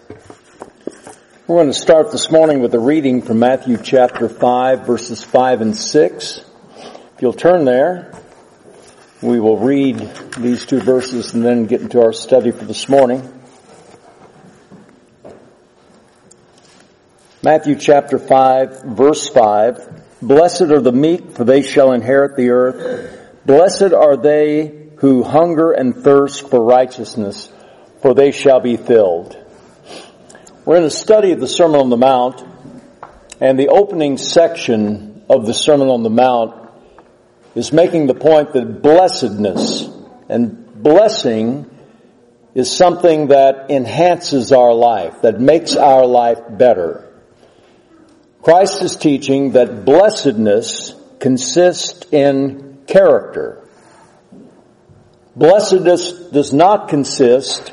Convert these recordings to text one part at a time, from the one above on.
We're going to start this morning with a reading from Matthew chapter 5, verses 5 and 6. If you'll turn there, we will read these two verses and then get into our study for this morning. Matthew chapter 5, verse 5. Blessed are the meek, for they shall inherit the earth. Blessed are they who hunger and thirst for righteousness, for they shall be filled. We're in a study of the Sermon on the Mount, and the opening section of the Sermon on the Mount is making the point that blessedness and blessing is something that enhances our life, that makes our life better. Christ is teaching that blessedness consists in character. Blessedness does not consist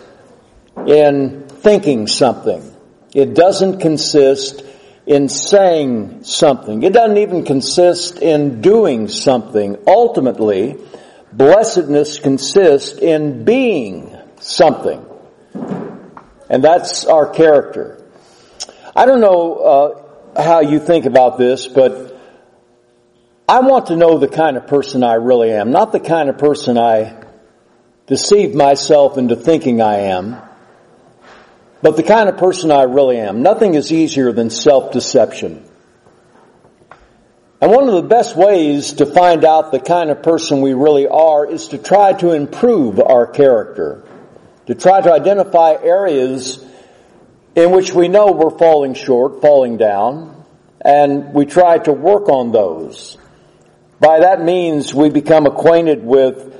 in thinking something. It doesn't consist in saying something. It doesn't even consist in doing something. Ultimately, blessedness consists in being something. And that's our character. I don't know how you think about this, but I want to know the kind of person I really am. Not the kind of person I deceive myself into thinking I am, but the kind of person I really am. Nothing is easier than self-deception. And one of the best ways to find out the kind of person we really are is to try to improve our character, to try to identify areas in which we know we're falling short, falling down, and we try to work on those. By that means, we become acquainted with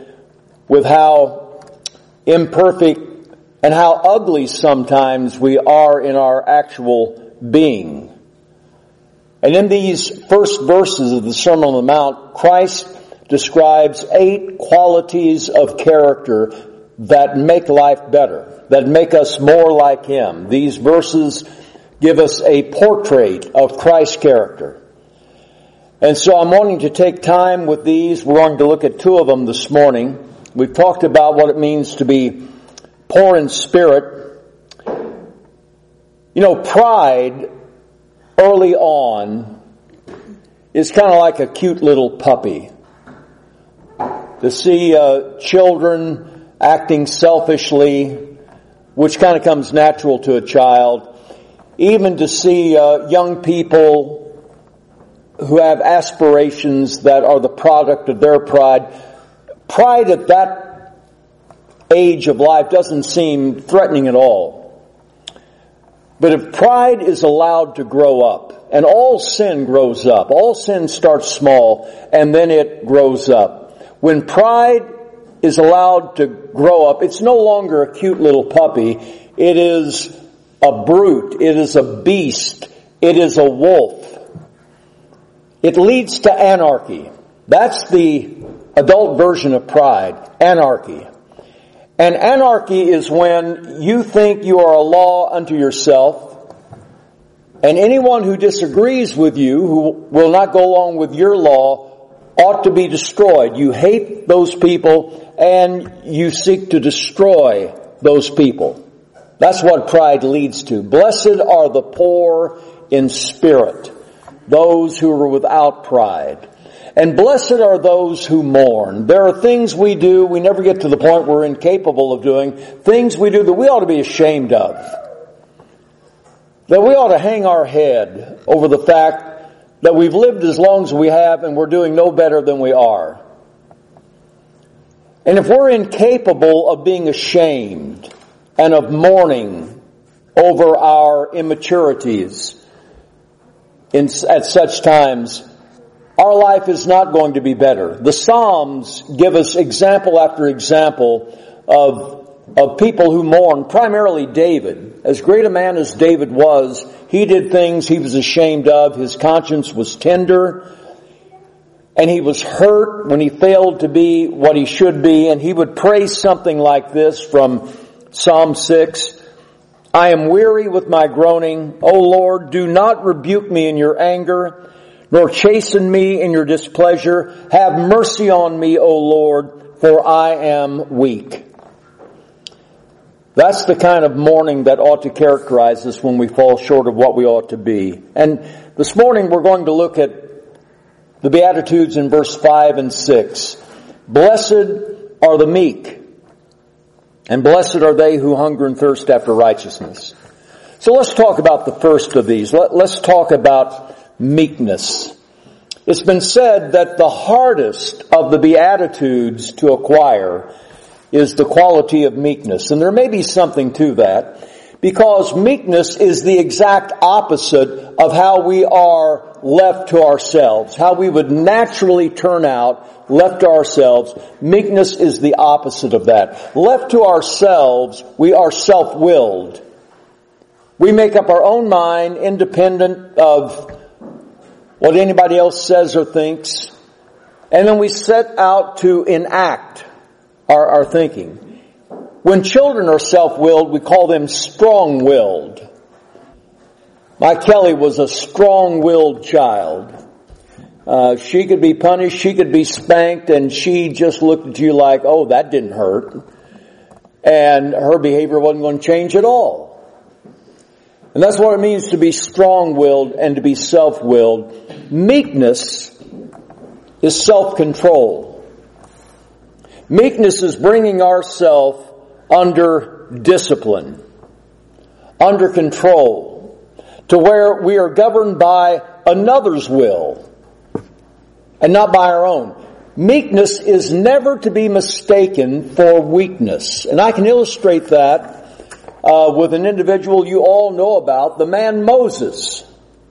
how imperfect and how ugly sometimes we are in our actual being. And in these first verses of the Sermon on the Mount, Christ describes 8 qualities of character that make life better, that make us more like Him. These verses give us a portrait of Christ's character. And so I'm wanting to take time with these. We're going to look at 2 of them this morning. We've talked about what it means to be poor in spirit. You know, pride early on is kind of like a cute little puppy. To see children acting selfishly, which kind of comes natural to a child. Even to see young people who have aspirations that are the product of their pride. Pride at that age of life doesn't seem threatening at all. But if pride is allowed to grow up, and all sin grows up, all sin starts small and then it grows up. When pride is allowed to grow up, it's no longer a cute little puppy. It is a brute. It is a beast. It is a wolf. It leads to anarchy. That's the adult version of pride, anarchy. And anarchy is when you think you are a law unto yourself, and anyone who disagrees with you, who will not go along with your law, ought to be destroyed. You hate those people, and you seek to destroy those people. That's what pride leads to. Blessed are the poor in spirit, those who are without pride. And blessed are those who mourn. There are things we do, we never get to the point we're incapable of doing, things we do that we ought to be ashamed of. That we ought to hang our head over the fact that we've lived as long as we have and we're doing no better than we are. And if we're incapable of being ashamed and of mourning over our immaturities at such times, our life is not going to be better. The Psalms give us example after example of people who mourn, primarily David. As great a man as David was, he did things he was ashamed of. His conscience was tender, and he was hurt when he failed to be what he should be, and he would pray something like this from Psalm 6. I am weary with my groaning. O Lord, do not rebuke me in your anger, nor chasten me in your displeasure. Have mercy on me, O Lord, for I am weak. That's the kind of mourning that ought to characterize us when we fall short of what we ought to be. And this morning we're going to look at the Beatitudes in verse 5 and 6. Blessed are the meek, and blessed are they who hunger and thirst after righteousness. So let's talk about the first of these. Let's talk about meekness. It's been said that the hardest of the Beatitudes to acquire is the quality of meekness. And there may be something to that, because meekness is the exact opposite of how we are left to ourselves, how we would naturally turn out left to ourselves. Meekness is the opposite of that. Left to ourselves, we are self-willed. We make up our own mind, independent of what anybody else says or thinks, and then we set out to enact our thinking. When children are self-willed, we call them strong-willed. My Kelly was a strong-willed child. She could be punished, she could be spanked, and she just looked at you like, oh, that didn't hurt. And her behavior wasn't going to change at all. And that's what it means to be strong-willed and to be self-willed. Meekness is self-control. Meekness is bringing ourselves under discipline, under control, to where we are governed by another's will and not by our own. Meekness is never to be mistaken for weakness. And I can illustrate that with an individual you all know about, the man Moses.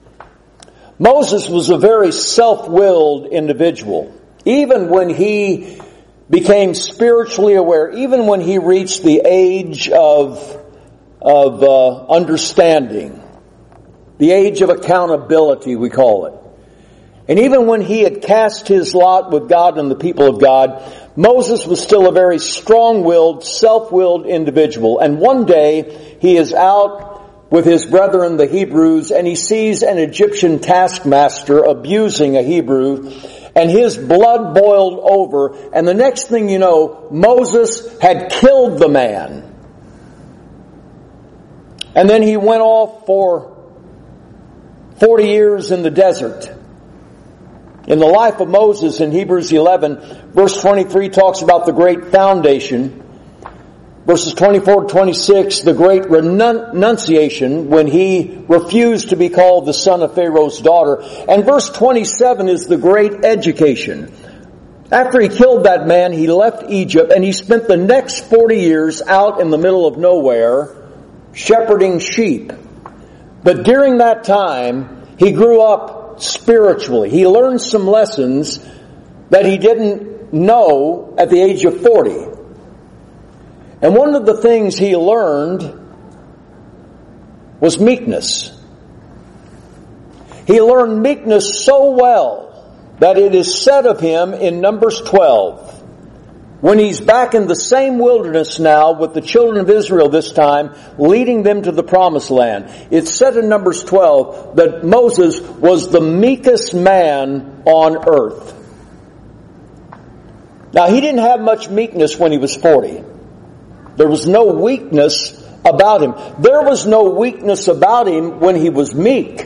Moses was a very self-willed individual. Even when he became spiritually aware, even when he reached the age of understanding, the age of accountability, we call it. And even when he had cast his lot with God and the people of God, Moses was still a very strong-willed, self-willed individual. And one day, he is out with his brethren, the Hebrews, and he sees an Egyptian taskmaster abusing a Hebrew, and his blood boiled over, and the next thing you know, Moses had killed the man. And then he went off for 40 years in the desert. In the life of Moses in Hebrews 11, verse 23 talks about the great foundation. Verses 24 to 26, the great renunciation when he refused to be called the son of Pharaoh's daughter. And verse 27 is the great education. After he killed that man, he left Egypt and he spent the next 40 years out in the middle of nowhere shepherding sheep. But during that time, he grew up spiritually. He learned some lessons that he didn't know at the age of 40. And one of the things he learned was meekness. He learned meekness so well that it is said of him in Numbers 12, when he's back in the same wilderness now with the children of Israel this time, leading them to the promised land. It's said in Numbers 12 that Moses was the meekest man on earth. Now, he didn't have much meekness when he was 40. There was no weakness about him. There was no weakness about him when he was meek.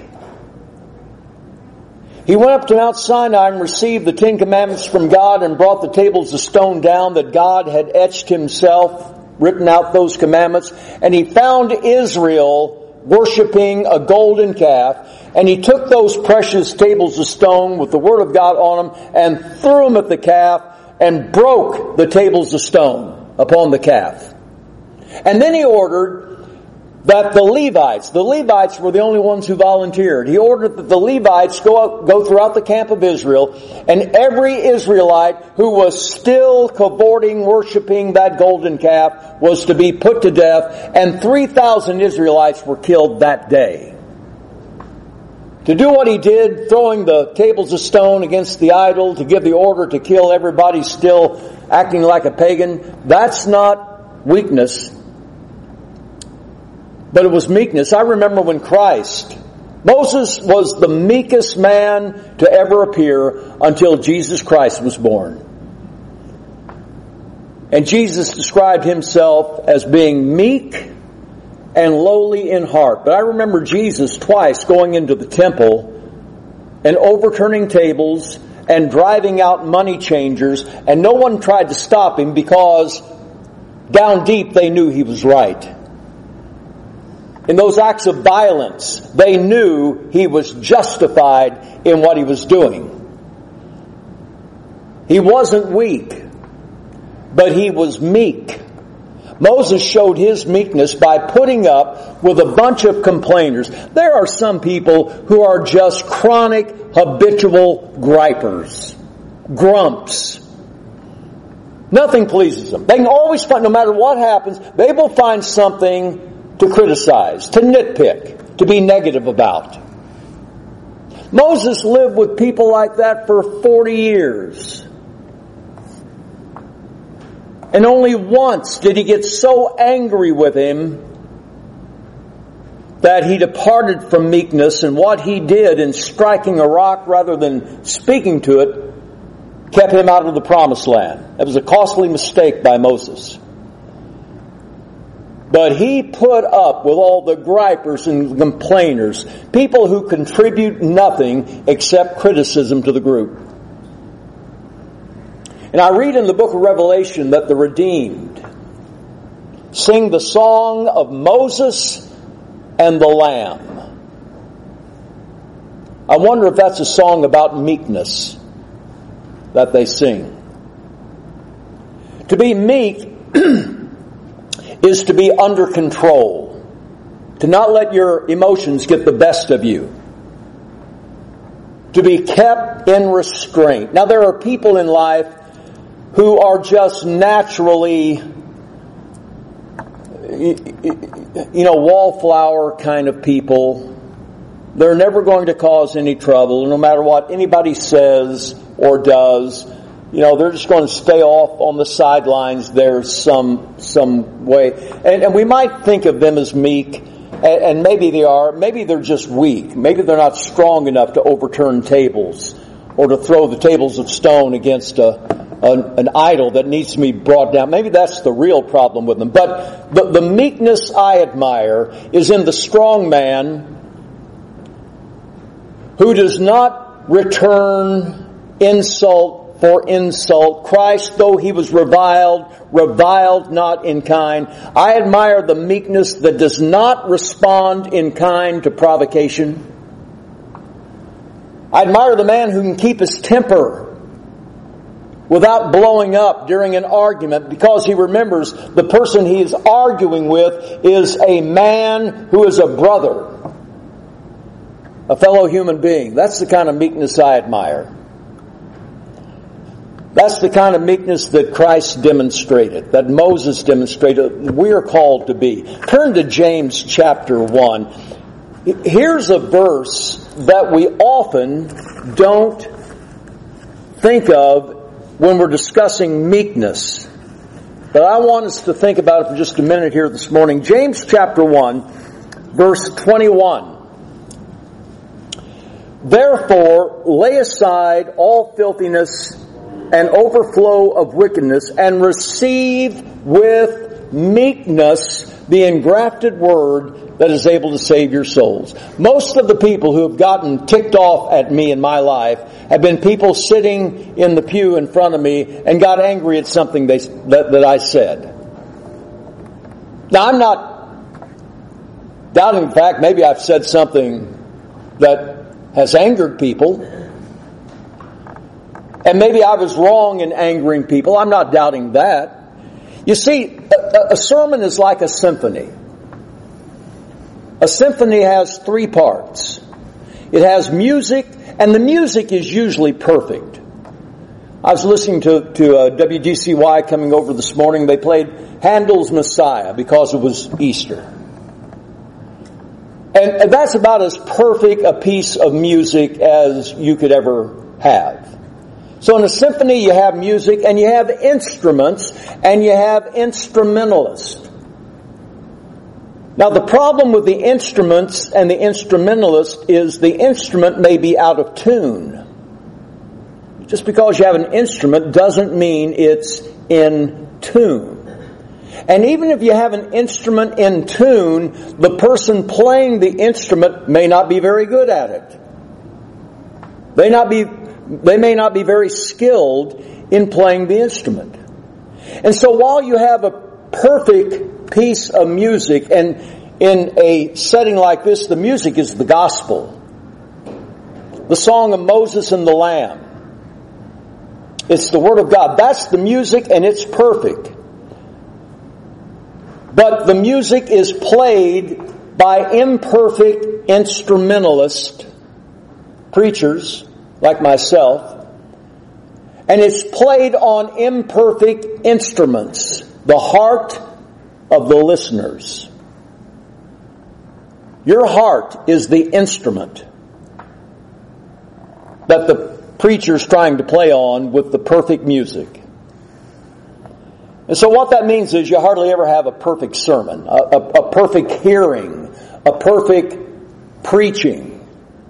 He went up to Mount Sinai and received the 10 Commandments from God and brought the tables of stone down that God had etched himself, written out those commandments. And he found Israel worshiping a golden calf. And he took those precious tables of stone with the Word of God on them and threw them at the calf and broke the tables of stone upon the calf. And then he ordered that the Levites were the only ones who volunteered. He ordered that the Levites go throughout the camp of Israel, and every Israelite who was still cavorting, worshiping that golden calf was to be put to death, and 3,000 Israelites were killed that day. To do what he did, throwing the tables of stone against the idol, to give the order to kill everybody still acting like a pagan, that's not weakness, but it was meekness. I remember when Moses was the meekest man to ever appear until Jesus Christ was born. And Jesus described himself as being meek and lowly in heart. But I remember Jesus twice going into the temple and overturning tables and driving out money changers, and no one tried to stop him because down deep they knew he was right. In those acts of violence, they knew he was justified in what he was doing. He wasn't weak, but he was meek. Moses showed his meekness by putting up with a bunch of complainers. There are some people who are just chronic, habitual gripers, grumps. Nothing pleases them. They can always find, no matter what happens, they will find something to criticize, to nitpick, to be negative about. Moses lived with people like that for 40 years. And only once did he get so angry with him that he departed from meekness, and what he did in striking a rock rather than speaking to it kept him out of the promised land. That was a costly mistake by Moses. But he put up with all the gripers and complainers, people who contribute nothing except criticism to the group. And I read in the book of Revelation that the redeemed sing the song of Moses and the Lamb. I wonder if that's a song about meekness that they sing. To be meek is to be under control, to not let your emotions get the best of you, to be kept in restraint. Now, there are people in life who are just naturally, wallflower kind of people. They're never going to cause any trouble, no matter what anybody says or does. They're just going to stay off on the sidelines there some way. And we might think of them as meek, and maybe they are. Maybe they're just weak. Maybe they're not strong enough to overturn tables or to throw the tables of stone against an idol that needs to be brought down. Maybe that's the real problem with them. But the meekness I admire is in the strong man who does not return insult for insult. Christ, though he was reviled not in kind. I admire the meekness that does not respond in kind to provocation. I admire the man who can keep his temper without blowing up during an argument, because he remembers the person he is arguing with is a man who is a brother, a fellow human being. That's the kind of meekness I admire. That's the kind of meekness that Christ demonstrated, that Moses demonstrated, we are called to be. Turn to James chapter 1. Here's a verse that we often don't think of when we're discussing meekness. But I want us to think about it for just a minute here this morning. James chapter 1, verse 21. Therefore, lay aside all filthiness and overflow of wickedness, and receive with meekness the engrafted word that is able to save your souls. Most of the people who have gotten ticked off at me in my life have been people sitting in the pew in front of me and got angry at something that I said. Now, I'm not doubting the fact maybe I've said something that has angered people, and maybe I was wrong in angering people. I'm not doubting that. You see, a sermon is like a symphony. A symphony has three parts. It has music, and the music is usually perfect. I was listening to WDCY coming over this morning. They played Handel's Messiah because it was Easter. And that's about as perfect a piece of music as you could ever have. So in a symphony you have music, and you have instruments, and you have instrumentalists. Now the problem with the instruments and the instrumentalist is the instrument may be out of tune. Just because you have an instrument doesn't mean it's in tune. And even if you have an instrument in tune, the person playing the instrument may not be very good at it. They may not be very skilled in playing the instrument. And so while you have a perfect piece of music, and in a setting like this, the music is the gospel. The song of Moses and the Lamb. It's the Word of God. That's the music, and it's perfect. But the music is played by imperfect instrumentalist preachers like myself, and it's played on imperfect instruments, the heart of the listeners. Your heart is the instrument that the preacher's trying to play on with the perfect music. And so what that means is you hardly ever have a perfect sermon, a perfect hearing, a perfect preaching.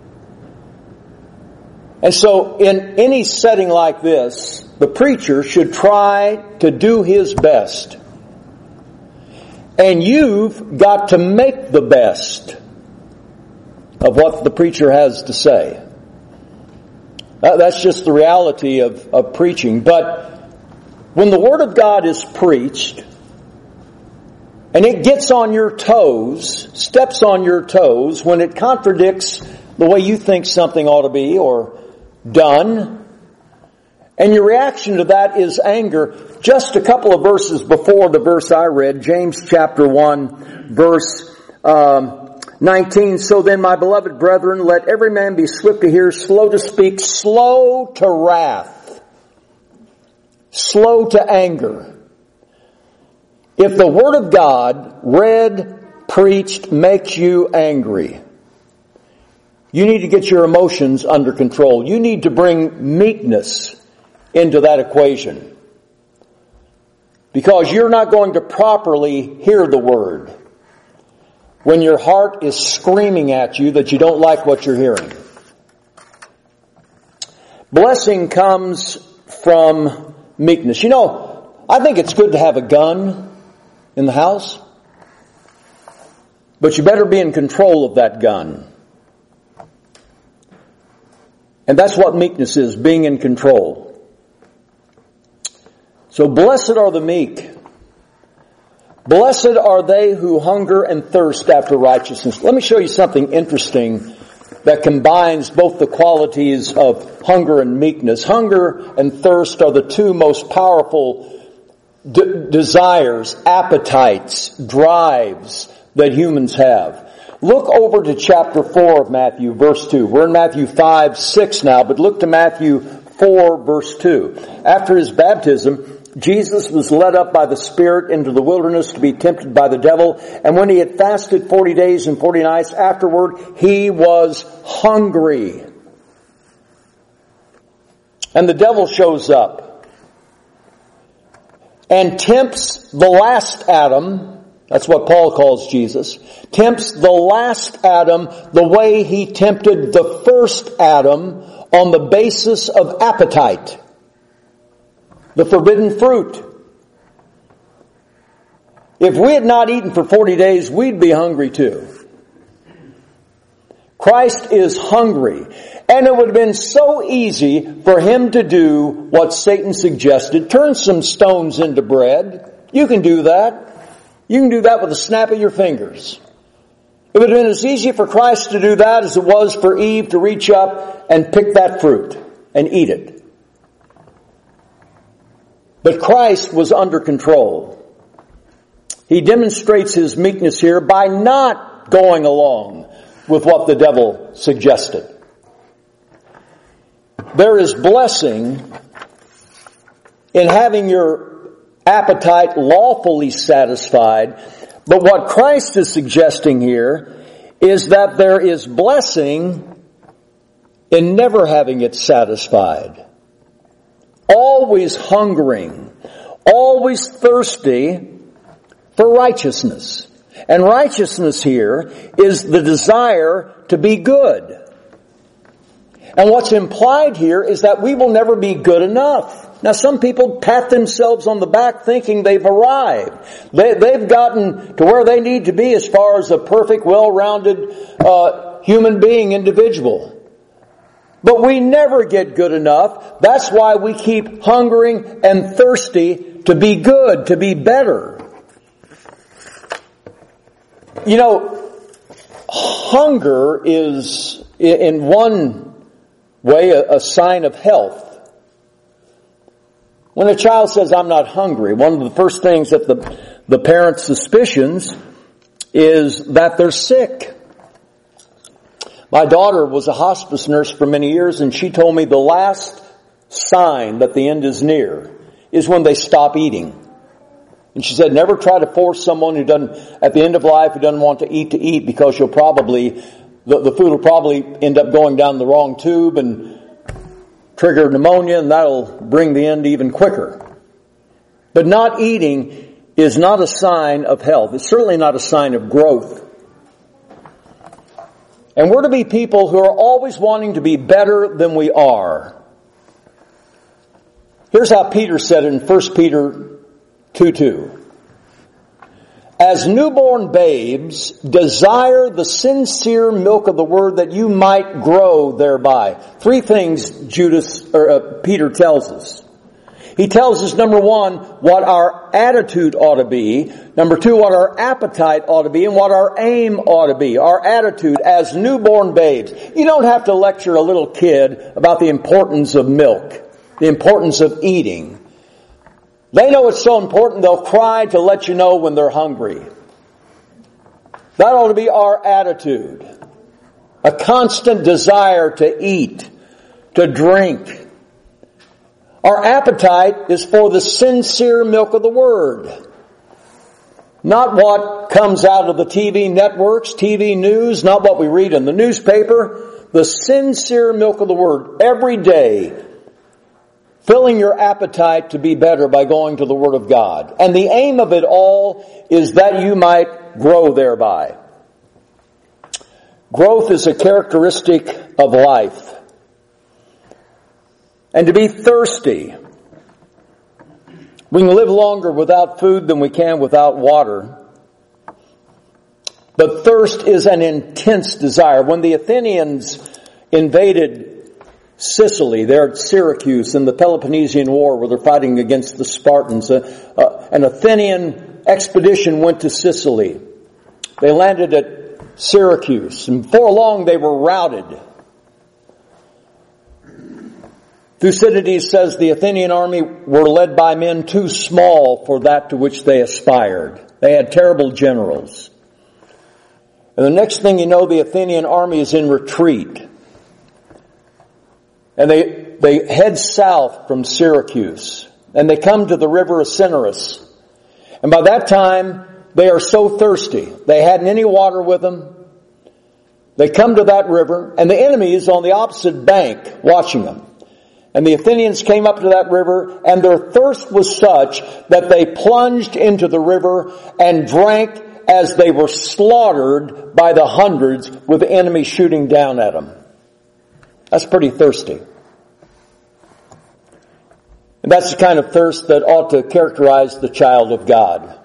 And so in any setting like this, the preacher should try to do his best. And you've got to make the best of what the preacher has to say. That's just the reality of preaching. But when the Word of God is preached, and it gets on your toes, steps on your toes, when it contradicts the way you think something ought to be or done, and your reaction to that is anger, just a couple of verses before the verse I read, James chapter 1, verse 19, so then, my beloved brethren, let every man be swift to hear, slow to speak, slow to wrath, slow to anger. If the Word of God, read, preached, makes you angry, you need to get your emotions under control. You need to bring meekness into that equation. Because you're not going to properly hear the Word when your heart is screaming at you that you don't like what you're hearing. Blessing comes from meekness. You know, I think it's good to have a gun in the house, but you better be in control of that gun. And that's what meekness is, being in control. So blessed are the meek. Blessed are they who hunger and thirst after righteousness. Let me show you something interesting that combines both the qualities of hunger and meekness. Hunger and thirst are the two most powerful desires, appetites, drives that humans have. Look over to chapter 4 of Matthew, verse 2. We're in Matthew 5, 6 now, but look to Matthew 4, verse 2. After his baptism, Jesus was led up by the Spirit into the wilderness to be tempted by the devil. And when he had fasted 40 days and 40 nights, afterward he was hungry. And the devil shows up and tempts the last Adam, that's what Paul calls Jesus, tempts the last Adam the way he tempted the first Adam on the basis of appetite. The forbidden fruit. If we had not eaten for 40 days, we'd be hungry too. Christ is hungry. And it would have been so easy for him to do what Satan suggested. Turn some stones into bread. You can do that. You can do that with a snap of your fingers. It would have been as easy for Christ to do that as it was for Eve to reach up and pick that fruit and eat it. But Christ was under control. He demonstrates his meekness here by not going along with what the devil suggested. There is blessing in having your appetite lawfully satisfied, but what Christ is suggesting here is that there is blessing in never having it satisfied. Always hungering, always thirsty for righteousness. And righteousness here is the desire to be good. And what's implied here is that we will never be good enough. Now some people pat themselves on the back thinking they've arrived. They've gotten to where they need to be as far as a perfect, well-rounded human being, individual. But we never get good enough. That's why we keep hungering and thirsty to be good, to be better. You know, hunger is, in one way, a sign of health. When a child says, I'm not hungry, one of the first things that the parent's suspicions is that they're sick. My daughter was a hospice nurse for many years, and she told me the last sign that the end is near is when they stop eating. And she said, never try to force someone who doesn't, at the end of life, who doesn't want to eat because you'll probably, the food will probably end up going down the wrong tube and trigger pneumonia, and that'll bring the end even quicker. But not eating is not a sign of health. It's certainly not a sign of growth. And we're to be people who are always wanting to be better than we are. Here's how Peter said it in 1 Peter 2:2. As newborn babes, desire the sincere milk of the word that you might grow thereby. Three things Peter tells us. He tells us, number one, what our attitude ought to be. Number two, what our appetite ought to be, and what our aim ought to be. Our attitude as newborn babes. You don't have to lecture a little kid about the importance of milk, the importance of eating. They know it's so important, they'll cry to let you know when they're hungry. That ought to be our attitude. A constant desire to eat, to drink. Our appetite is for the sincere milk of the Word. Not what comes out of the TV networks, TV news, not what we read in the newspaper. The sincere milk of the Word every day. Filling your appetite to be better by going to the Word of God. And the aim of it all is that you might grow thereby. Growth is a characteristic of life. And to be thirsty. We can live longer without food than we can without water. But thirst is an intense desire. When the Athenians invaded Sicily, they're at Syracuse in the Peloponnesian War where they're fighting against the Spartans. An Athenian expedition went to Sicily. They landed at Syracuse, and before long they were routed. Thucydides says the Athenian army were led by men too small for that to which they aspired. They had terrible generals. And the next thing you know, the Athenian army is in retreat. And they head south from Syracuse. And they come to the river Acinarus. And by that time, they are so thirsty. They hadn't any water with them. They come to that river, and the enemy is on the opposite bank watching them. And the Athenians came up to that river, and their thirst was such that they plunged into the river and drank as they were slaughtered by the hundreds with the enemy shooting down at them. That's pretty thirsty. And that's the kind of thirst that ought to characterize the child of God.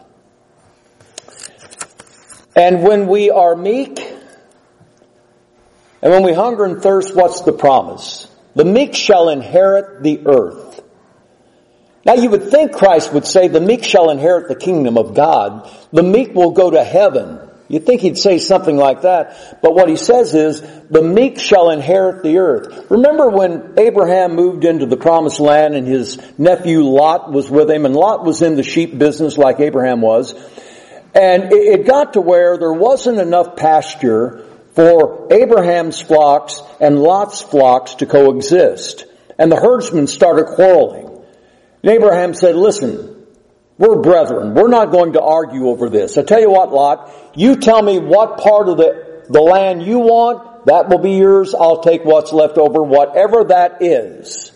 And when we are meek, and when we hunger and thirst, what's the promise? The meek shall inherit the earth. Now you would think Christ would say the meek shall inherit the kingdom of God. The meek will go to heaven. You'd think he'd say something like that. But what he says is, the meek shall inherit the earth. Remember when Abraham moved into the promised land and his nephew Lot was with him, and Lot was in the sheep business like Abraham was. And it got to where there wasn't enough pasture for Abraham's flocks and Lot's flocks to coexist. And the herdsmen started quarreling. And Abraham said, listen, we're brethren. We're not going to argue over this. I tell you what, Lot, you tell me what part of the land you want, that will be yours. I'll take what's left over, whatever that is.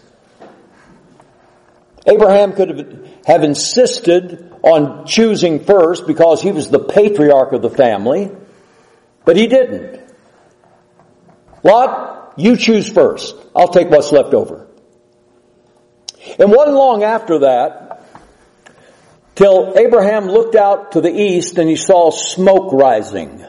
Abraham could have insisted on choosing first because he was the patriarch of the family, but he didn't. Lot, you choose first. I'll take what's left over. It wasn't long after that till Abraham looked out to the east and he saw smoke rising.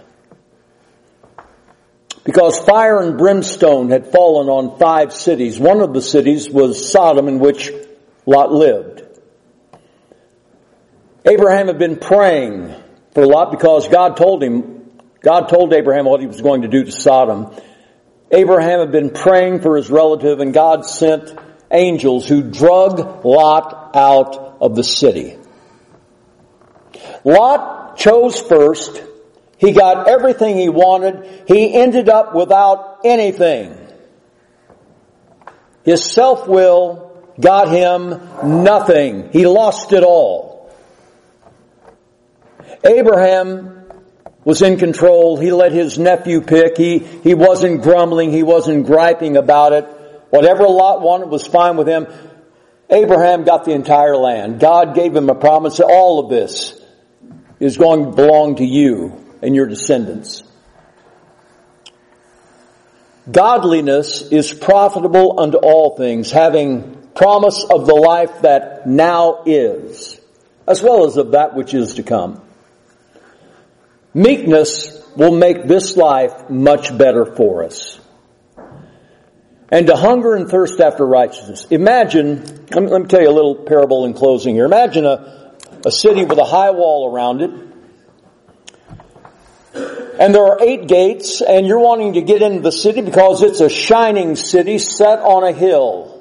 Because fire and brimstone had fallen on 5 cities. One of the cities was Sodom, in which Lot lived. Abraham had been praying for Lot because God told Abraham what he was going to do to Sodom. Abraham had been praying for his relative, and God sent angels who drug Lot out of the city. Lot chose first. He got everything he wanted. He ended up without anything. His self-will got him nothing. He lost it all. Abraham was in control. He let his nephew pick. He wasn't grumbling. He wasn't griping about it. Whatever Lot wanted was fine with him. Abraham got the entire land. God gave him a promise that all of this is going to belong to you and your descendants. Godliness is profitable unto all things, having promise of the life that now is, as well as of that which is to come. Meekness will make this life much better for us. And to hunger and thirst after righteousness. Imagine, let me tell you a little parable in closing here. Imagine a city with a high wall around it. And there are 8 gates, and you're wanting to get into the city because it's a shining city set on a hill.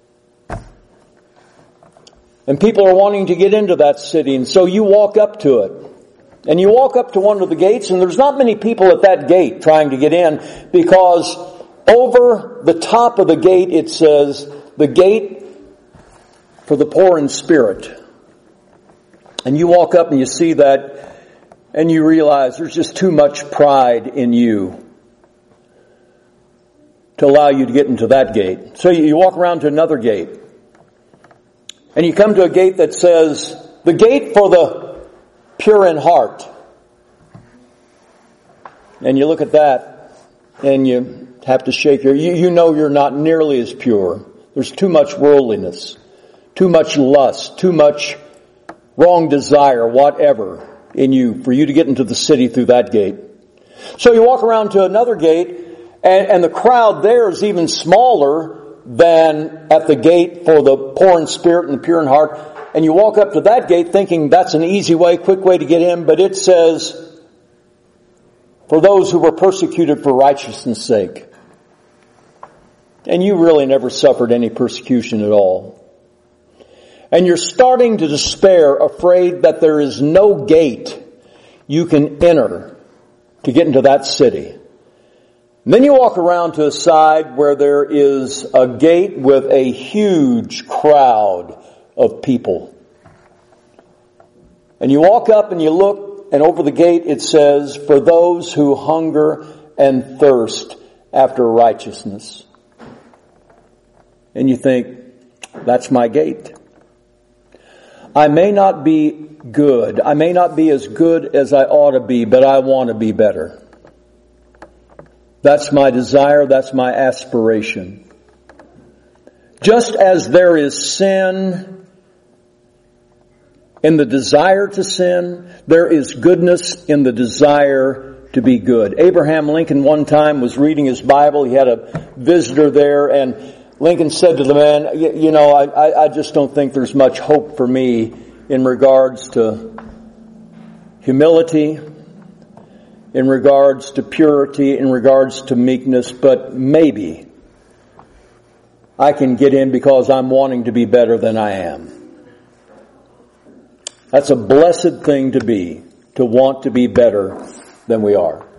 And people are wanting to get into that city, and so you walk up to it. And you walk up to one of the gates, and there's not many people at that gate trying to get in, because over the top of the gate it says, the gate for the poor in spirit. And you walk up and you see that, and you realize there's just too much pride in you to allow you to get into that gate. So you walk around to another gate. And you come to a gate that says, the gate for the pure in heart. And you look at that, and you have to shake you know you're not nearly as pure. There's too much worldliness, too much lust, too much wrong desire, whatever, in you for you to get into the city through that gate. So you walk around to another gate, and the crowd there is even smaller than at the gate for the poor in spirit and the pure in heart. And you walk up to that gate thinking that's an easy way, quick way to get in, but it says, for those who were persecuted for righteousness' sake. And you really never suffered any persecution at all. And you're starting to despair, afraid that there is no gate you can enter to get into that city. And then you walk around to a side where there is a gate with a huge crowd of people. And you walk up and you look, and over the gate it says, for those who hunger and thirst after righteousness. And you think, that's my gate. I may not be good. I may not be as good as I ought to be, but I want to be better. That's my desire. That's my aspiration. Just as there is sin in the desire to sin, there is goodness in the desire to be good. Abraham Lincoln one time was reading his Bible. He had a visitor there, and Lincoln said to the man, I just don't think there's much hope for me in regards to humility, in regards to purity, in regards to meekness, but maybe I can get in because I'm wanting to be better than I am. That's a blessed thing to be, to want to be better than we are.